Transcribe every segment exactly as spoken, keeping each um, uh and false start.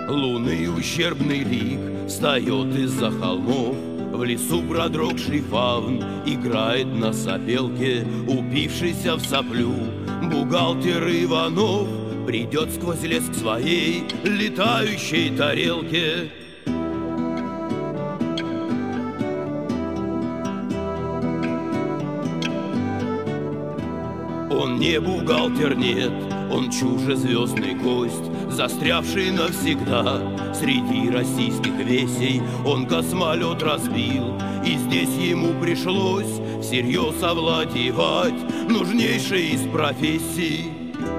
Лунный ущербный лик встает из-за холмов. В лесу продрогший фавн играет на сопелке, упившийся в соплю бухгалтер Иванов придет сквозь лес к своей летающей тарелке. Он не бухгалтер, нет, он чужезвездный гость, застрявший навсегда среди российских весей. Он космолет разбил, и здесь ему пришлось всерьез овладевать нужнейшей из профессий.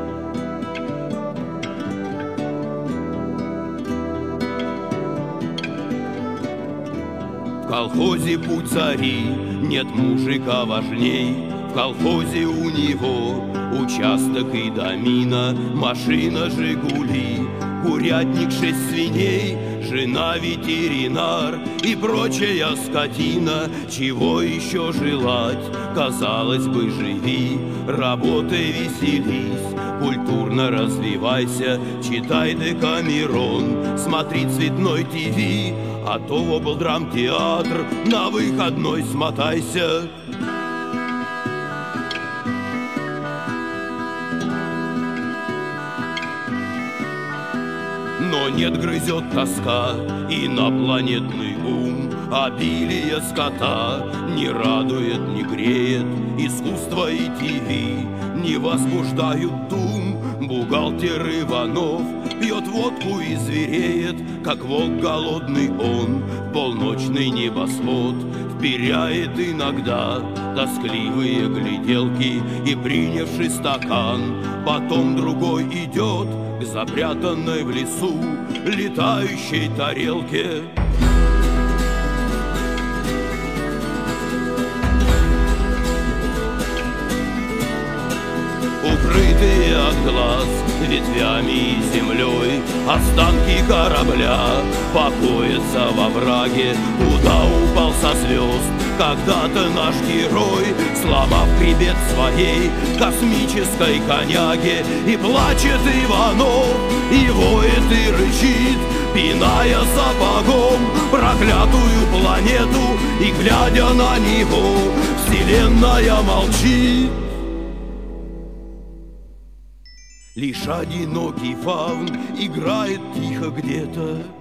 В колхозе путь зари, нет мужика важней. В колхозе у него участок и домина, машина «Жигули», курятник, шесть свиней, жена ветеринар и прочая скотина. Чего еще желать? Казалось бы, живи, работай, веселись, культурно развивайся, читай Декамерон, смотри цветной ТВ, а то в облдрамтеатр на выходной смотайся. Но нет, грызет тоска инопланетный ум, обилие скота не радует, не греет, искусство и ТВ не возбуждают дум. Бухгалтер Иванов пьет водку и звереет, как волк голодный он в полночный небосвод вперяет иногда тоскливые гляделки и, принявший стакан, потом другой идет к запрятанной в лесу летающей тарелке. Укрытые от глаз ветвями и землей останки корабля покоятся во враге, куда упал со звезд когда-то наш герой, сломав хребет своей космической коняги. И плачет Иванов, и воет, и рычит, пиная сапогом проклятую планету. И, глядя на него, вселенная молчит. Лишь одинокий фавн играет тихо где-то